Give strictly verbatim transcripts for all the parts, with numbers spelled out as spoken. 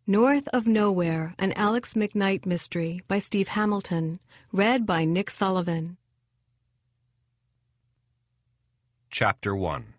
North of Nowhere, an Alex McKnight mystery by Steve Hamilton, read by Nick Sullivan. Chapter one.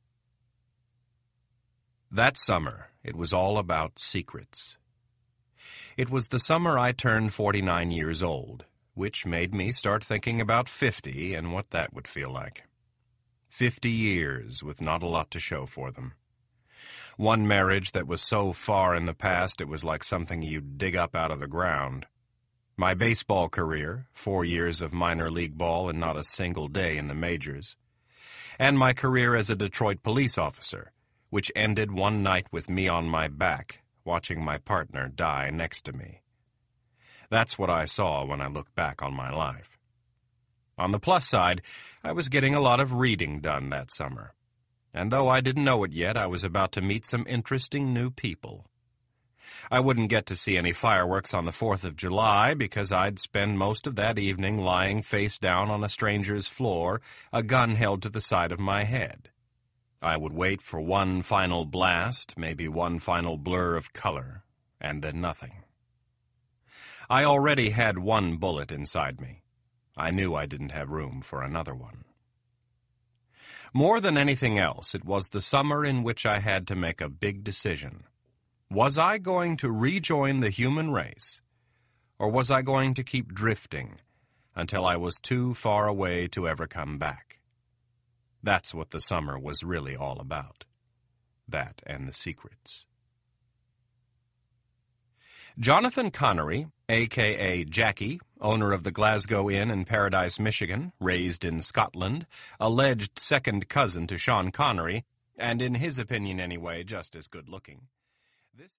That summer, it was all about secrets. It was the summer I turned forty-nine years old, which made me start thinking about fifty and what that would feel like. Fifty years with not a lot to show for them. One marriage that was so far in the past it was like something you'd dig up out of the ground. My baseball career, four years of minor league ball and not a single day in the majors. And my career as a Detroit police officer, which ended one night with me on my back, watching my partner die next to me. That's what I saw when I looked back on my life. On the plus side, I was getting a lot of reading done that summer. And though I didn't know it yet, I was about to meet some interesting new people. I wouldn't get to see any fireworks on the fourth of July because I'd spend most of that evening lying face down on a stranger's floor, a gun held to the side of my head. I would wait for one final blast, maybe one final blur of color, and then nothing. I already had one bullet inside me. I knew I didn't have room for another one. More than anything else, it was the summer in which I had to make a big decision. Was I going to rejoin the human race, or was I going to keep drifting until I was too far away to ever come back? That's what the summer was really all about. That and the secrets. Jonathan Connery, a k a. Jackie, owner of the Glasgow Inn in Paradise, Michigan, raised in Scotland, alleged second cousin to Sean Connery, and in his opinion anyway, just as good-looking.